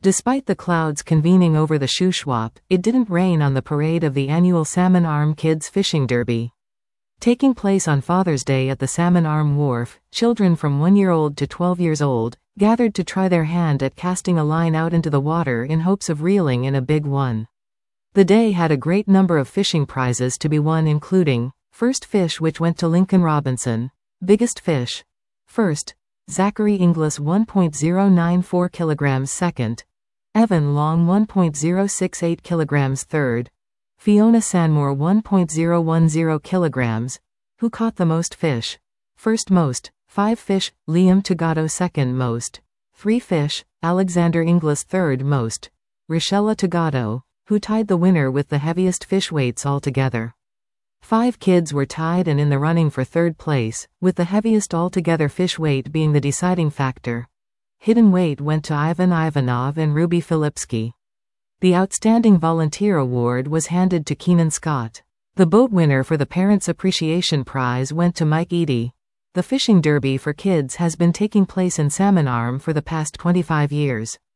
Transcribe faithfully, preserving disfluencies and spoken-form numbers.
Despite the clouds convening over the Shuswap, it didn't rain on the parade of the annual Salmon Arm Kids Fishing Derby. Taking place on Father's Day at the Salmon Arm Wharf, children from one year old to twelve years old gathered to try their hand at casting a line out into the water in hopes of reeling in a big one. The day had a great number of fishing prizes to be won, including first fish, which went to Lincoln Robinson. Biggest fish. First, Zachary Inglis one point zero nine four kilograms. Second, Evan Long one point zero six eight kilograms. Third, Fiona Sanmore one point zero one zero kilograms. Who caught the most fish? First most, five fish, Liam Tagato. Second most, three fish, Alexander Inglis. Third most, Rochella Tagato, who tied the winner with the heaviest fish weights altogether. Five kids were tied and in the running for third place, with the heaviest altogether fish weight being the deciding factor. Hidden weight went to Ivan Ivanov and Ruby Filipsky. The Outstanding Volunteer Award was handed to Keenan Scott. The boat winner for the Parents' Appreciation Prize went to Mike Eady. The fishing derby for kids has been taking place in Salmon Arm for the past twenty-five years.